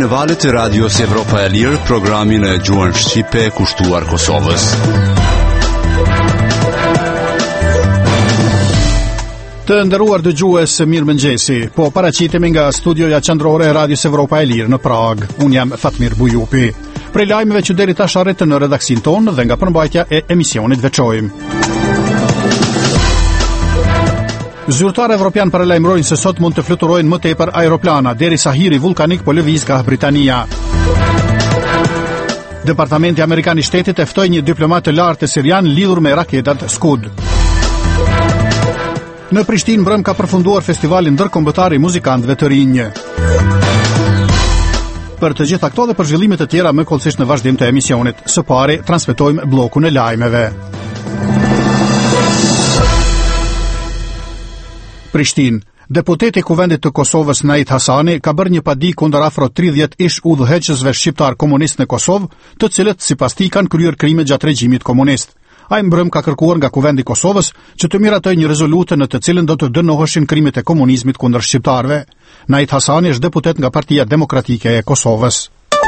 në valët e Radios Evropa e Lirë, programin e gjuhën shqipe kushtuar Kosovës. Të nderuar dëgjues, mirëmëngjesi. Po paraqitemi nga studioja qendrore e Radios Evropa e Lirë në Prag. Unë jam Fatmir Bujupi. Prej lajmeve që deri tash arritën në redaksin tonë dhe nga përmbajtja e emisionit veçojmë. Zyrtarë evropian paralajmërojnë se sot mund të fluturojnë më tepër aeroplana derisa hiri vulkanik po lëviz nga Britania. Departamenti Amerikan i Shtetit e ftoi një diplomat të lartë sirian lidhur me raketat Scud. Në Prishtinë mbrëm ka përfunduar festivali ndërkombëtar i muzikantëve të rinj. Për të gjitha këto dhe për zhvillimet e tjera më kollësisht në vazhdim të emisionit. Së pari transmetojmë bllokun e lajmeve. Prishtinë. Deputeti i Kuvendit të Kosovës Nait Hasani ka bërë një padi kundër afro 30 ish udhëheqësve shqiptar komunist në Kosovë, të cilët sipas tij kanë kryer krime gjatë regjimit komunist. Ai mbrëm ka kërkuar nga Kuvendi i Kosovës që të miratojë një rezolutë në të cilën do të dënoheshin krimet e komunizmit kundër shqiptarëve. Nait Hasani është deputet nga Partia Demokratike e Kosovës.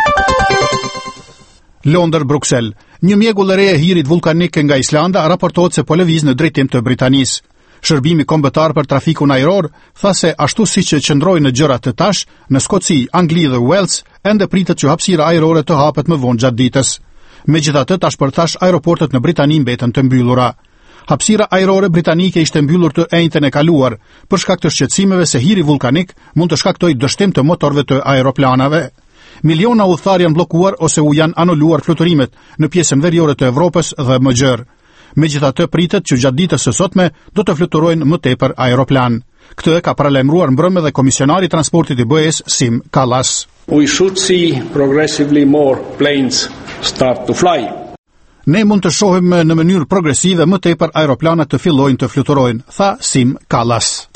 Londër, Bruksel. Një mjegull e re e hirit vulkanik nga Islanda raportohet se po lëviz në drejtim të Britanisë. Shërbimi kombëtar për trafikun ajror tha se ashtu siç që qëndroi në gjërat të tash, në Skoci, Angli dhe Wales, ende pritet që hapësira ajrore të hapet më vonë gjatë ditës. Megjithatë, tash për tash aeroportet në Britani mbeten të mbyllura. Hapësira ajrore britanike ishte mbyllur të enjtën e kaluar për shkak të shqetësimeve se hiri vulkanik mund të shkaktojë dështim të motorëve të aeroplanave. Miliona udhëtar janë bllokuar ose u janë anuluar fluturimet në pjesën veriore të Evropës dhe më gjerë. Megjithatë pritet që gjatë ditës së sotme do të fluturojnë më tepër aeroplan. Këtë e ka paralajmëruar mbrëmë dhe komisionari i transportit i BE-s Sim Kallas. We should see progressively more planes start to fly. Ne mund të shohim në mënyrë progresive më tepër aeroplanat të fillojnë të fluturojnë, tha Sim Kallas.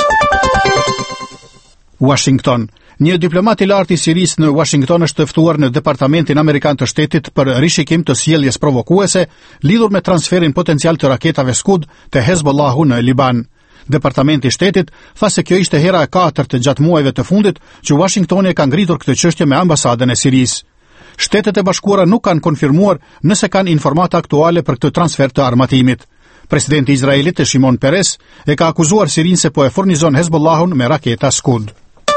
Washington. Një diplomat i lartë i Sirisë në Washington është ftuar në Departamentin Amerikan të Shtetit për rishikim të sjelljes provokuese lidhur me transferin potencial të raketave Scud të Hezbollahu në Liban. Departamenti i Shtetit tha se kjo ishte hera e katërt gjatë muajve të fundit që Washingtoni ka ngritur këtë çështje me ambasadën e Sirisë. Shtetet e Bashkuara nuk kanë konfirmuar nëse kanë informata aktuale për këtë transfer të armatimit. Presidenti i Izraelit, Shimon Peres, e ka akuzuar Sirinë se po e furnizon Hezbollahun me raketa Scud.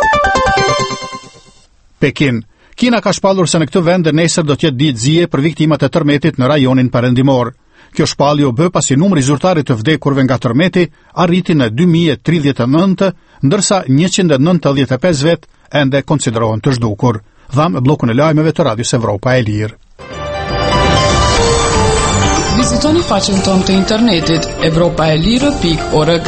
Pekin. Kina ka shpallur se në këtë vend nesër do të jetë ditë zije për viktimat e tërmetit në rajonin perëndimor. Kjo shpallje u bë pasi numri zyrtarit të vdekurve nga tërmeti arriti në 2039, ndërsa 195 vet ende konsiderohen të zhdukur. Dham bllokun e lajmeve të Radios Evropa e Lirë. Vizitoni faqen tonë të internetit evropaelire.org.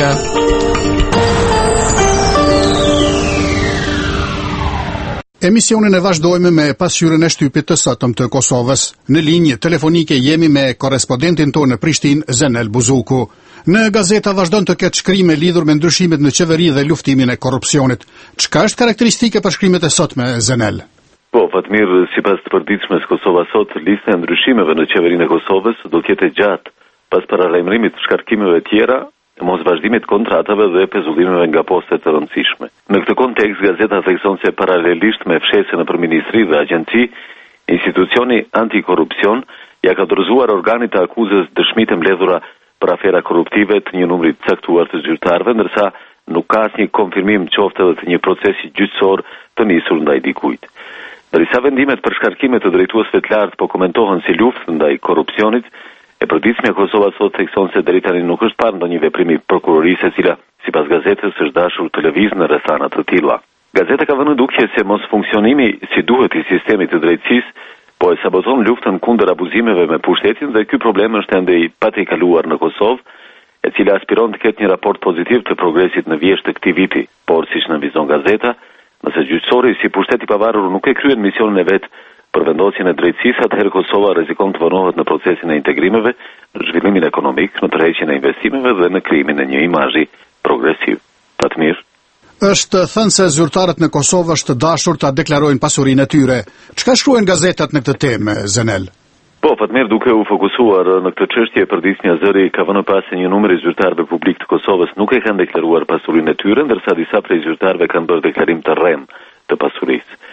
Emisionin e vazhdojmë me pasqyrën e shtypit të sotëm të Kosovës. Në linjë telefonike jemi me korrespondentin tonë në Prishtinë, Zenel Buzuku. Në gazeta vazhdon të ketë shkrime lidhur me ndryshimet në qeveri dhe luftimin e korrupsionit. Çka është karakteristike për shkrimet e sotme, Zenel? Po, Fatmir, sipas të përditshmes Kosova sot, lista e ndryshimeve në qeverinë e Kosovës do të jetë gjatë pas paralajmërimit të shkarkimeve të tjera, mos vazhdimit kontratave dhe pezullimeve nga postet të rëndësishme. Në këtë kontekst, gazeta thekson se paralelisht me fshesën nëpër ministri dhe agjenci, institucioni antikorrupsion ja ka dorëzuar organit të akuzës dëshmitë e mbledhura për afera korruptive të një numri të caktuar të zyrtarëve, ndërsa nuk ka asnjë konfirmim qoftë edhe të një procesi gjyqësor të nisur ndaj dikujt. Ndërsa vendimet për shkarkime të drejtuesve të lartë po komentohen si luftë ndaj korrupsionit, e përditshmja Kosova sot thekson se deri tani nuk është parë ndonjë veprim i prokurorisë e cila sipas gazetës është dashur të lëvizë në rrethana të tilla. Gazeta ka vënë dukje se mos funksionimi si duhet i sistemit të drejtësisë po e saboton luftën kundër abuzimeve me pushtetin dhe ky problem është ende i patejkaluar në Kosovë, e cila aspiron të ketë një raport pozitiv të progresit në vjesht të këtij viti, por siç nënvizon gazeta, nëse gjyqësori si pushtet i pavarur nuk e kryen misionin e vet për vendosjen e drejtësisë, atëherë Kosova rrezikon të vënohet në procesin e integrimeve, në zhvillimin ekonomik, në tërheqjen e investimeve dhe në krijimin e një imazhi progresiv. Fatmir. Është thënë se zyrtarët në Kosovë është dashur ta deklarojnë pasurinë e tyre. Çka shkruajnë gazetat në këtë temë, Zenel? Po, Fatmir, duke u fokusuar në këtë çështje, përditshmja Zëri ka vënë pas se një numër i zyrtarëve publik të Kosovës nuk e kanë deklaruar pasurinë e tyre, ndërsa disa prej zyrtarëve kanë bërë deklarim të rrem të pasurisë.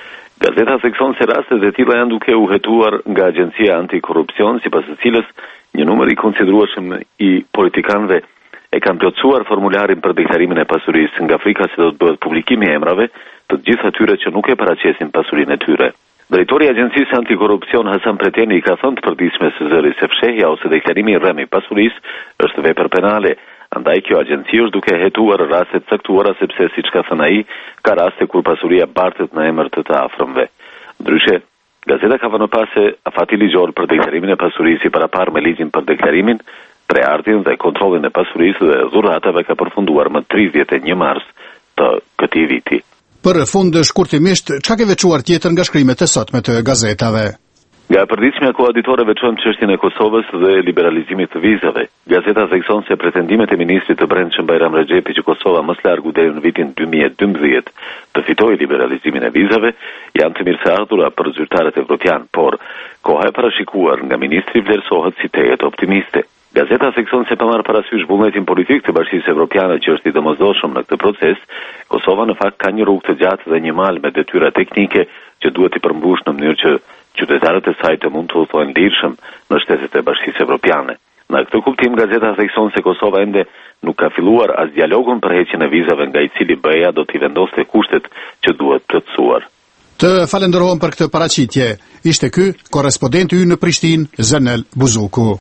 Gazeta thekson se rastet e tilla janë duke u hetuar nga Agjencia Antikorrupsion, sipas së cilës një numër i konsiderueshëm i politikanëve e kanë plotësuar formularin për deklarimin e pasurisë, nga frika se do të bëhet publikimi i emrave të gjithë atyre që nuk e paraqesin pasurinë e tyre. Drejtori i Agjencisë Antikorrupsion Hasan Preteni i ka thënë të përditshme së zëri se fshehja ose deklarimi i rrem i pasurisë është vepër penale. Andaj kjo agjenci është duke hetuar rastet caktuara sepse, siç ka thënë ai, ka raste kur pasuria bartet në emër të afërmve. Ndryshe, gazeta ka vënë pas se afati ligjor për deklarimin e pasurisë i parapar me ligjin për deklarimin, preardhjen dhe kontrollin e pasurisë dhe dhuratave ka përfunduar më 31 mars të këtij viti. Për fund shkurtimisht, çka ke veçuar tjetër nga shkrimet e sotme të gazetave? Nga përditshmja koaditore veçojmë çështjen e Kosovës dhe liberalizimit të vizave. Gazeta thekson se pretendimet e ministrit të Brendshëm Bajram Rexhepi që Kosova më së largu deri në vitin 2012 të fitojë liberalizimin e vizave janë të mirëseardhura për zyrtarët evropian, por koha e parashikuar nga ministri vlerësohet si tejet optimiste. Gazeta thekson se pa marrë parasysh vullnetin politik të Bashkisë Evropiane që është i domosdoshëm në këtë proces, Kosova në fakt ka një rrugë të gjatë dhe një mal me detyra teknike që duhet i përmbush në mënyrë që qytetarët e saj të mund të udhtohen lirshëm në shtetet e Bashkisë Evropiane. Në këtë kuptim, gazeta thekson se Kosova ende nuk ka filluar as dialogun për heqjen e vizave nga i cili BE-ja do t'i vendoste kushtet që duhet plotësuar. Të falenderojmë për këtë paraqitje. Ishte ky korrespondenti ynë në Prishtinë, Zenel Buzuku.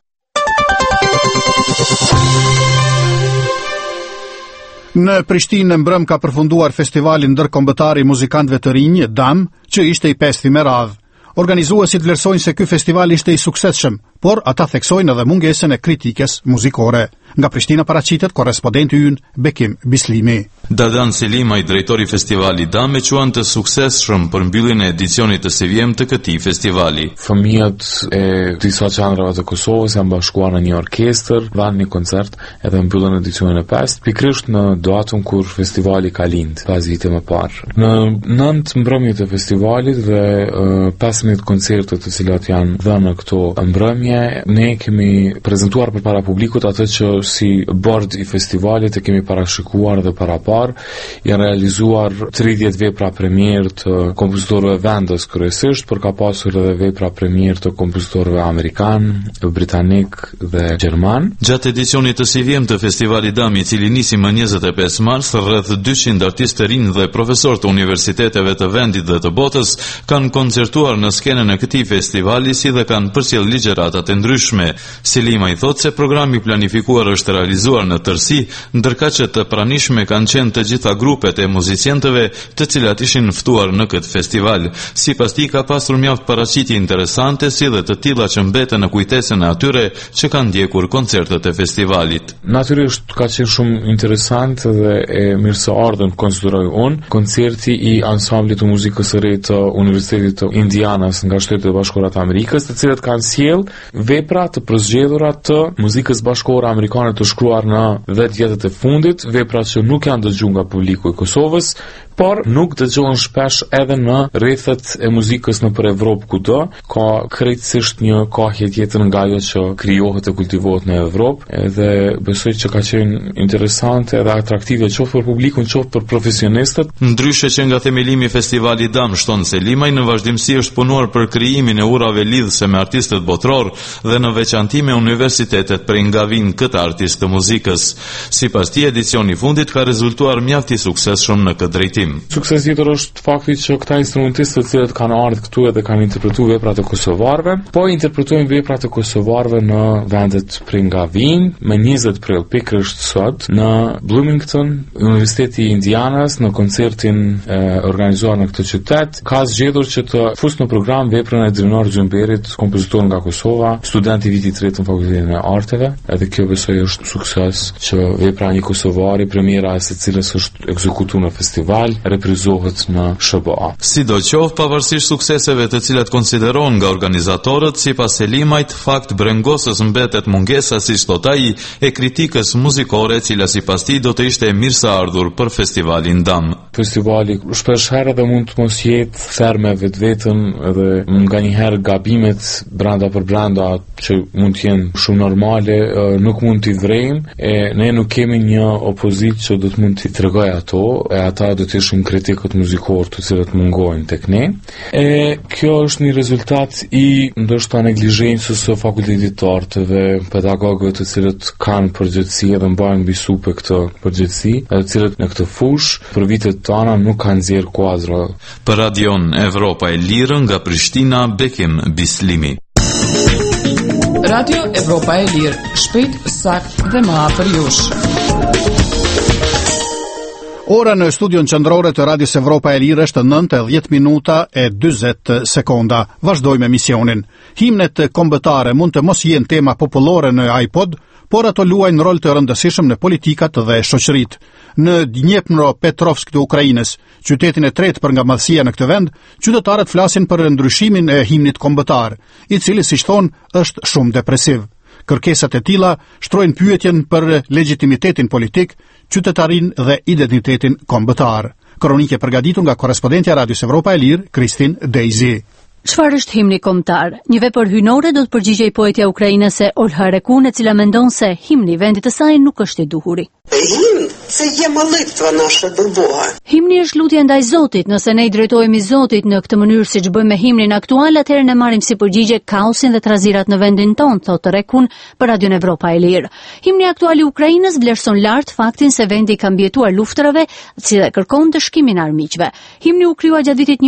Në Prishtinë mbrëm ka përfunduar festivalin ndërkombëtar i muzikantëve të rinj, DAM, që ishte i 5 me radhë. Organizuesit vlerësojnë se ky festival ishte i suksesshëm, por ata theksojnë edhe mungesën e kritikës muzikore. Nga Prishtina paraqitet korrespondenti ynë Bekim Bislimi. Dadan Selimaj, drejtori festivalit DAM, e quan të suksesshëm për mbylljen e edicionit të sivjem të këtij festivali. Fëmijët e disa qendrave të Kosovës janë bashkuar në një orkestër, dhanë një koncert edhe mbyllën edicionin e 5, pikërisht në datën kur festivali ka lind, 5 vite më parë. Në 9 mbrëmje të festivalit dhe 15 koncerte të cilat janë dhënë këto mbrëmje, ne kemi prezantuar përpara publikut atë që si bord i festivalit e kemi parashikuar dhe parapar, janë realizuar 30 vepra premier të kompozitorëve vendës kryesisht, por ka pasur edhe vepra premier të kompozitorëve amerikan, britanik dhe gjerman. Gjatë edicionit të sivjem të festivalit DAM, i cili nisi më 25 mars, rreth 200 artistë të rinj dhe profesorë të universiteteve të vendit dhe të botës kanë koncertuar në skenën e këtij festivali, si dhe kanë përcjell ligjëratat e ndryshme. Selima i thotë se programi planifikuar është realizuar në tërësi, ndërka që të pranishme kanë qenë të gjitha grupet e muzicientëve të cilat ishin ftuar në këtë festival. Sipas tij ka pasur mjaft paraqitje interesante, si dhe të tilla që mbeten në kujtesën e atyre që kanë ndjekur koncertet e festivalit. Natyrisht ka qenë shumë interesant dhe e mirëseardhën konsideroj unë koncerti i ansamblit të muzikës së re të Universitetit të Indianas nga Shtetet e Bashkuara të Amerikës, të cilët kanë sjell vepra të përzgjedhura të muzikës bashkëore amerikane të shkruar në 10 vjetët e fundit, vepra që nuk janë dëgjuar nga publiku i Kosovës, por nuk dëgjohen shpesh edhe në rrethet e muzikës nëpër Evropë kudo. Ka krejtësisht një kohë tjetër nga ajo që krijohet e kultivohet në Evropë, dhe besoj që ka qenë interesante edhe atraktive qoftë për publikun, qoftë për profesionistët. Ndryshe që nga themelimi i festivalit DAM, shton Selimaj, në vazhdimsi është punuar për krijimin e urave lidhëse me artistët botror dhe në veçanti me universitetet për nga vinë këta artistë të muzikës. Sipas tij, edicioni i fundit ka rezultuar mjaft i suksesshëm në këtë drejtim. Sukses tjetër është fakti që këta instrumentistë të cilët kanë ardhur këtu edhe kanë interpretuar veprat e kosovarëve, po interpretojnë veprat e kosovarëve në vendet prej nga vinë, me 20 prill pikërisht sot në Bloomington, Universiteti i Indianas, në koncertin organizuar në këtë qytet, ka zgjedhur që të fusë në program veprën e Drinor Gjumberit, kompozitor nga Kosova, student i vitit 3 në Fakultetin e Arteve, edhe kjo besoj është sukses që vepra një kosovari, premiera e së cilës është ekzekutuar në festival, reprizohet në SBA. Sidoqoftë, pavarësisht sukseseve të cilat konsiderohen nga organizatorët, sipas Selimajt, fakt brengosës mbetet mungesa, siç thot ai, e kritikës muzikore, e cila sipas tij do të ishte e mirëseardhur për festivalin DAM. festivali shpesh herë dhe mund të mos jetë ferme vetveten edhe nganjëherë gabimet brenda për brenda që mund të jenë shumë normale nuk mund t'i vrejmë e ne nuk kemi një opozitë që do të mund t'i tregoj ato e ata do të ishin kritikët muzikor të cilët mungojnë tek ne e kjo është një rezultat i ndoshta neglizhencës së fakultetit të arteve pedagogëve të cilët kanë përgjegjësi dhe mbajnë mbi supe këtë përgjegjësi të cilët në këtë fushë për vitet tona nuk kanë nxjerr kuadra. Për Radion Evropa e Lirë nga Prishtina Bekim Bislimi. Radio Evropa e Lirë, shpejt, sakt dhe më afër jush. Ora në studion qendrore të Radios Evropa e Lirë është 9:10 minuta e 40 sekonda. Vazhdojmë emisionin. Himnet kombëtare mund të mos jenë tema popullore në iPod, por ato luajnë rol të rëndësishëm në politikat dhe shoqëritë. Në Dnjepropetrovsk të Ukrainës, qytetin e tretë për nga madhësia në këtë vend, qytetarët flasin për ndryshimin e himnit kombëtar, i cili siç thonë është shumë depresiv. Kërkesat e tilla shtrojnë pyetjen për legitimitetin politik, qytetarin dhe identitetin kombëtar. Kronikë përgatitur nga korrespondentja e Radios Evropa e Lirë, Kristin Dejzi. Çfarë është himni kombëtar? Një vepër hyjnore do të përgjigjej poetja ukrainase Olha Rekun, e cila mendon se himni i vendit të saj nuk është i duhuri. Himni është lutje ndaj Zotit. Nëse ne i drejtohemi Zotit në këtë mënyrë siç bëjmë me himnin aktual, atëherë ne marrim si përgjigje kaosin dhe trazirat në vendin tonë, thotë Rekun për Radion Evropa e Lirë. Himni aktual i Ukrainës vlerëson lart faktin se vendi ka mbijetuar luftrave, si dhe kërkon dëshkimin e armiqve. Himni u krijua gjatë vitit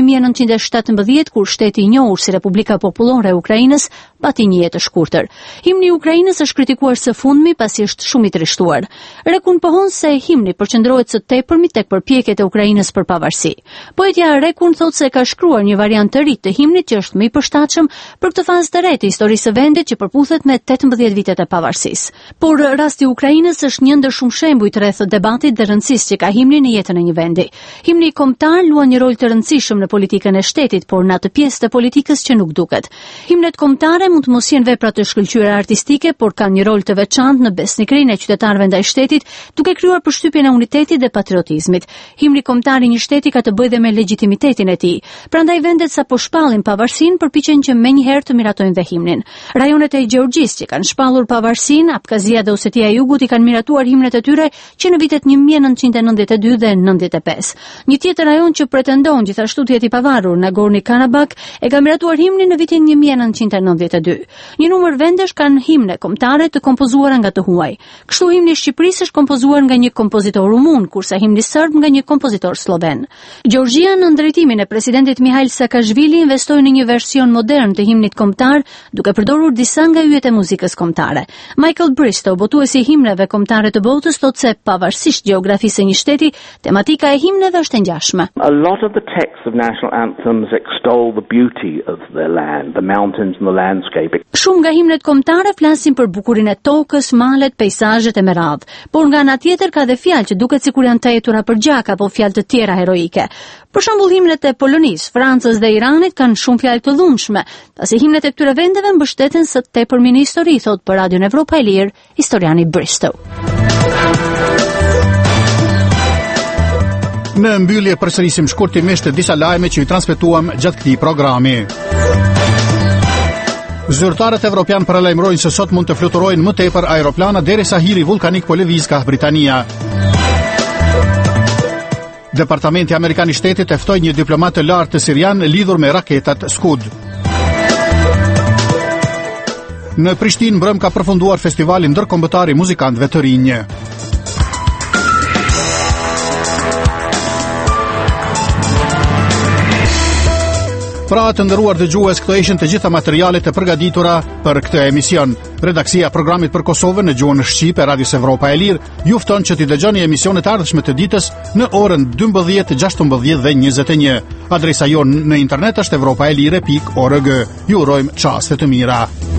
1917 kur shteti i njohur si Republika Popullore e Ukrainës pati një jetë të shkurtër. Himni i Ukrainës është kritikuar së fundmi pasi është shumë i trishtuar. Rekun pohon se himni përqendrohet së tepërmi tek përpjekjet e Ukrainës për pavarësi. Poetja Rekun thotë se ka shkruar një variant të ri të himnit që është më i përshtatshëm për këtë fazë të re të historisë së vendit që përputhet me 18 vitet e pavarësisë. Por rasti i Ukrainës është një ndër shumë shembuj rreth debatit dhe rëndësisë që ka himni në jetën e një vendi. Himni kombëtar luan një rol të rëndësishëm në politikën e shtetit, por në atë pjesë të politikës që nuk duket. Himnet kombëtare mund të mos jenë vepra të shkëlqyera artistike, por kanë një rol të veçantë në besnikërinë e qytetarëve ndaj shtetit, duke krijuar përshtypjen e unitetit dhe patriotizmit. Himni kombëtar i një shteti ka të bëjë dhe me legitimitetin e tij. Prandaj vendet sapo shpallin pavarësinë përpiqen që menjëherë të miratojnë dhe himnin. Rajonet e Gjeorgjisë që kanë shpallur pavarësinë, Abkazia dhe Osetia e Jugut i kanë miratuar himnet e tyre që në vitet 1992 dhe 95. Një tjetër rajon që pretendon gjithashtu të jetë i pavarur, Nagorno-Karabakh, e ka miratuar himnin në vitin 1992. Një numër vendesh kanë himne kombëtare të kompozuara nga të huaj. Kështu himni i Shqipërisë është kompozuar nga një kompozitor rumun, kurse himni serb nga një kompozitor sloven. Gjeorgjia në drejtimin e presidentit Mihail Saakashvili investoi në një version modern të himnit kombëtar, duke përdorur disa nga yjet e muzikës kombëtare. Michael Bristow, botuesi i himneve kombëtare të botës, thotë se pavarësisht gjeografisë së një shteti, tematika e himneve është e ngjashme. A lot of the texts of national anthems extol the beauty of their land, the mountains and the landscape. Shumë nga himnet kombëtare flasin për bukurinë e tokës, malet, peizazhet e meradh, por nga ana tjetër ka dhe fjalë që duket sikur janë të hetura për gjak apo fjalë të tjera heroike. Për shembull, himnet e Polonisë, Francës dhe Iranit kanë shumë fjalë të dhunshme, pasi himnet e këtyre vendeve mbështeten së tepërmi në histori, thotë për Radion Evropa e Lirë historiani Bristow. Në mbyllje përsërisim shkurtimisht disa lajme që i transmetuam gjatë këtij programi. Zyrtarët evropian paralajmërojnë se sot mund të fluturojnë më tepër aeroplana derisa hiri vulkanik po lëviz ka Britania. Departamenti Amerikan i Shtetit e ftoi një diplomat të lartë sirian lidhur me raketat Scud. Në Prishtinë mbrëm ka përfunduar festivali ndërkombëtar i muzikantëve të rinj. Pra të nderuar dëgjues, këto ishin të gjitha materialet e përgatitura për këtë emision. Redaksia e programit për Kosovën në gjuhën shqipe Radios Evropa e Lirë ju fton që t'i dëgjoni emisionet ardhshme të ditës në orën 12, 16 dhe 21. Adresa jonë në internet është europaelire.org. Ju urojmë çaste të mira.